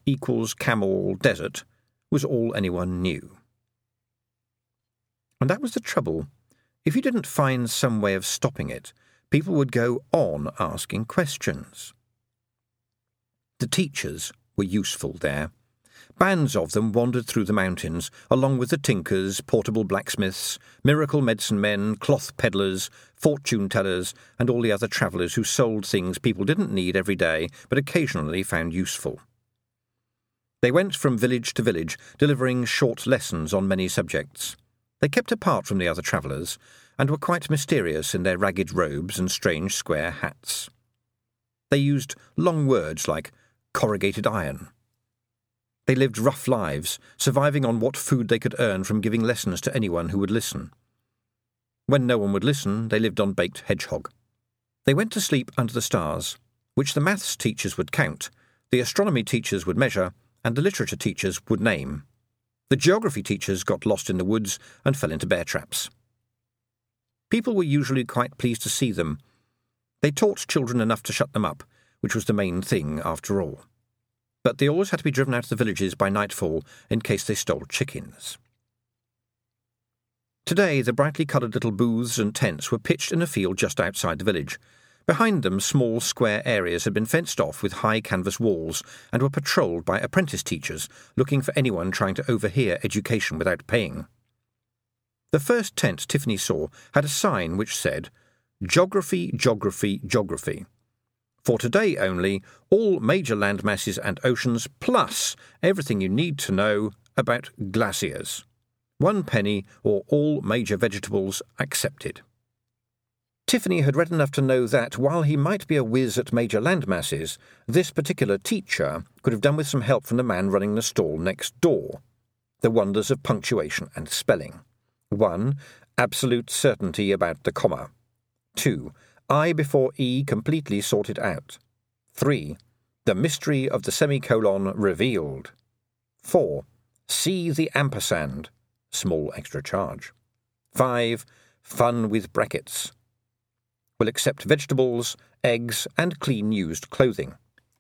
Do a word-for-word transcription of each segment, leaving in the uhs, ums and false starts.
equals camel desert was all anyone knew. And that was the trouble. If you didn't find some way of stopping it, people would go on asking questions. The teachers were useful there. Bands of them wandered through the mountains, along with the tinkers, portable blacksmiths, miracle medicine men, cloth peddlers, fortune-tellers, and all the other travellers who sold things people didn't need every day, but occasionally found useful. They went from village to village, delivering short lessons on many subjects. They kept apart from the other travellers, and were quite mysterious in their ragged robes and strange square hats. They used long words like corrugated iron. They lived rough lives, surviving on what food they could earn from giving lessons to anyone who would listen. When no one would listen, they lived on baked hedgehog. They went to sleep under the stars, which the maths teachers would count, the astronomy teachers would measure, and the literature teachers would name. The geography teachers got lost in the woods and fell into bear traps. People were usually quite pleased to see them. They taught children enough to shut them up, which was the main thing after all. But they always had to be driven out of the villages by nightfall in case they stole chickens. Today, the brightly coloured little booths and tents were pitched in a field just outside the village. Behind them, small square areas had been fenced off with high canvas walls and were patrolled by apprentice teachers looking for anyone trying to overhear education without paying. The first tent Tiffany saw had a sign which said, "Geography, Geography, Geography. For today only, all major land masses and oceans, plus everything you need to know about glaciers. One penny or all major vegetables accepted." Tiffany had read enough to know that, while he might be a whiz at major land masses, this particular teacher could have done with some help from the man running the stall next door. The wonders of punctuation and spelling. One, absolute certainty about the comma. Two, I before E completely sorted out. Three, the mystery of the semicolon revealed. Four, see the ampersand, small extra charge. Five, fun with brackets. Will accept vegetables, eggs, and clean used clothing.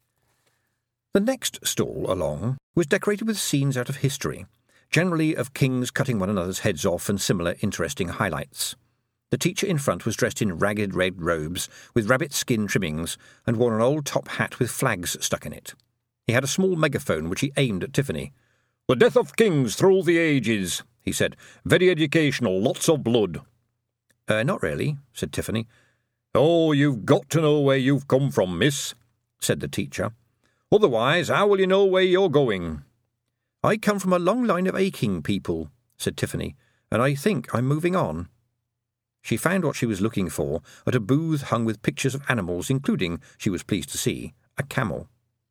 The next stall along was decorated with scenes out of history, generally of kings cutting one another's heads off and similar interesting highlights. The teacher in front was dressed in ragged red robes with rabbit skin trimmings and wore an old top hat with flags stuck in it. He had a small megaphone which he aimed at Tiffany. "The death of kings through all the ages," he said. "Very educational, lots of blood." Uh, not really, said Tiffany. "Oh, you've got to know where you've come from, miss," said the teacher. "Otherwise, how will you know where you're going?" "I come from a long line of aching people," said Tiffany, "and I think I'm moving on." She found what she was looking for at a booth hung with pictures of animals, including, she was pleased to see, a camel.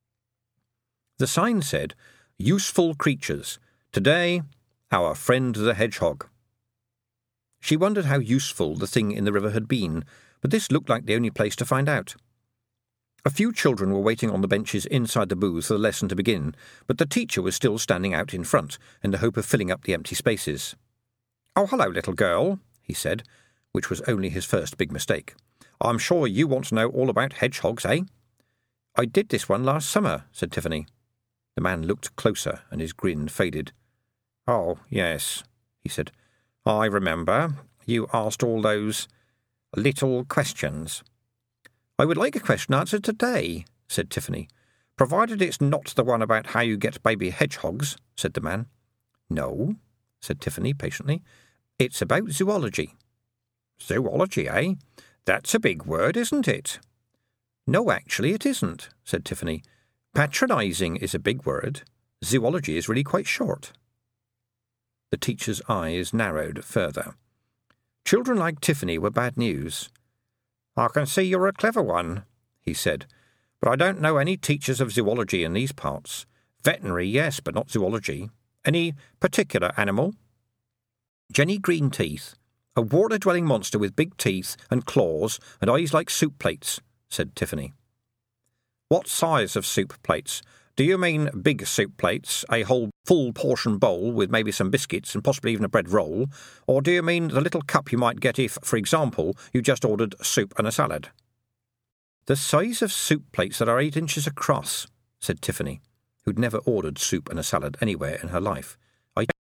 The sign said, "Useful creatures. Today, our friend the hedgehog." She wondered how useful the thing in the river had been, but this looked like the only place to find out. A few children were waiting on the benches inside the booth for the lesson to begin, but the teacher was still standing out in front, in the hope of filling up the empty spaces. "Oh, hello, little girl," he said, which was only his first big mistake. "I'm sure you want to know all about hedgehogs, eh?" "I did this one last summer," said Tiffany. The man looked closer, and his grin faded. "Oh, yes," he said. "I remember. You asked all those little questions." "I would like a question answered today," said Tiffany. "Provided it's not the one about how you get baby hedgehogs," said the man. "No," said Tiffany patiently. "It's about zoology." "Zoology, eh? That's a big word, isn't it?" "No, actually it isn't," said Tiffany. "Patronising is a big word. Zoology is really quite short." The teacher's eyes narrowed further. Children like Tiffany were bad news. "I can see you're a clever one," he said, "but I don't know any teachers of zoology in these parts. Veterinary, yes, but not zoology. Any particular animal?" "Jenny Greenteeth, a water-dwelling monster with big teeth and claws and eyes like soup plates," said Tiffany. "What size of soup plates? Do you mean big soup plates, a whole full portion bowl with maybe some biscuits and possibly even a bread roll, or do you mean the little cup you might get if, for example, you just ordered soup and a salad?" "The size of soup plates that are eight inches across," said Tiffany. who'd never ordered soup and a salad anywhere in her life.